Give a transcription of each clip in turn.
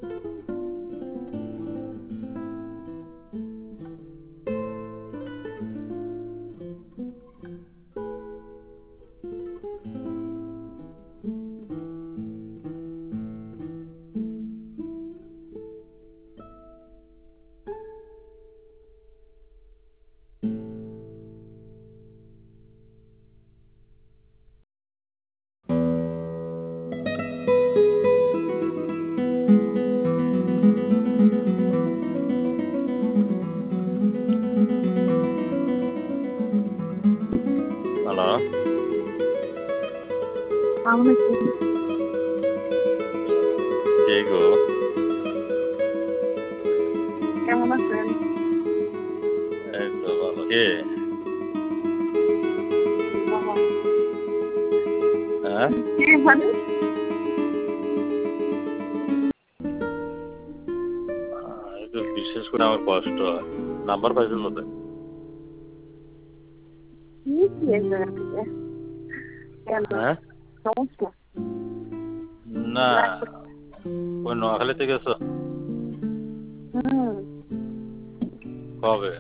Hello, আমি কে গো? কেমন আছেন? এই তো ভালো। কে? বাবা, হ্যাঁ? কে মানে? একটু বিশেষ করে আমার কষ্ট হয়। নাম্বার পাইছেন কোথায়? কি কি এই জায়গা থেকে? কেন? হ্যাঁ? সমস্যা? না, লাগবে? ওই নোয়াখালীতে গেছো? হুম, কবে?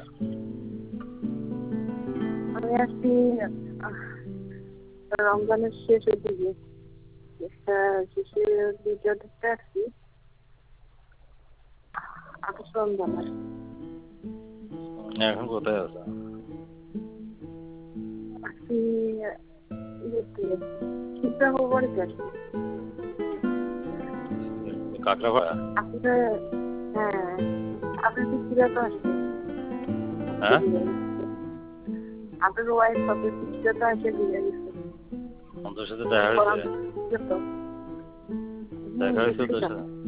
আমি আসছি আহ, রমজানের শেষের দিকে। একটা শিশুর দ্বিতীয় দিকটা আসছি 28 রমজানের। এখন কোথায় আছো? আসছি ইয়েতে, চিত্রাঙ্গ বাড়িতে আসছি। কাকড়াপাড়া? আপনার, হ্যাঁ, আপনার পিস্তিরা তো আসছে। হ্যাঁ? আপনার ওয়াইফ আপনার পিস্তিরা তো আসে দিয়ে গেছে। ওদের সাথে দেখা হয়েছে? দেখা হয়েছে ওদের সাথে?